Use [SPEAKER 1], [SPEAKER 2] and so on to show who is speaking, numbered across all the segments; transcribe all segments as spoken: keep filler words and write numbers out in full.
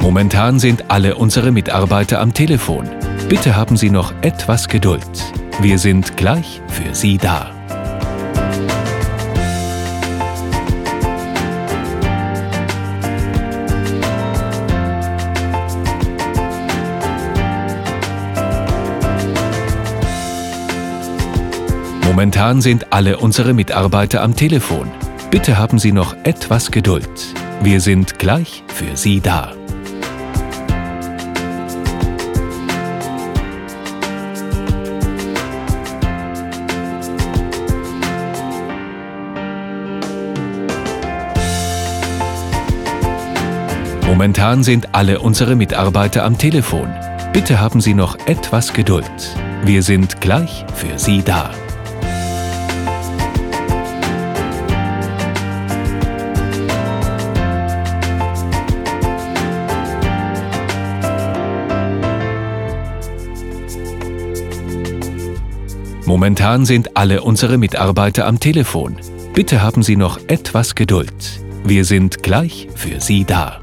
[SPEAKER 1] Momentan sind alle unsere Mitarbeiter am Telefon. Bitte haben Sie noch etwas Geduld. Wir sind gleich für Sie da. Momentan sind alle unsere Mitarbeiter am Telefon. Bitte haben Sie noch etwas Geduld. Wir sind gleich für Sie da. Momentan sind alle unsere Mitarbeiter am Telefon. Bitte haben Sie noch etwas Geduld. Wir sind gleich für Sie da. Momentan sind alle unsere Mitarbeiter am Telefon. Bitte haben Sie noch etwas Geduld. Wir sind gleich für Sie da.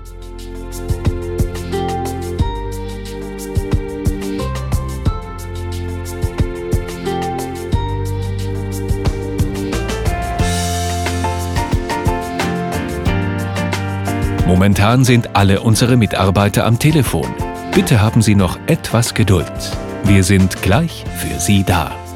[SPEAKER 1] Momentan sind alle unsere Mitarbeiter am Telefon. Bitte haben Sie noch etwas Geduld. Wir sind gleich für Sie da.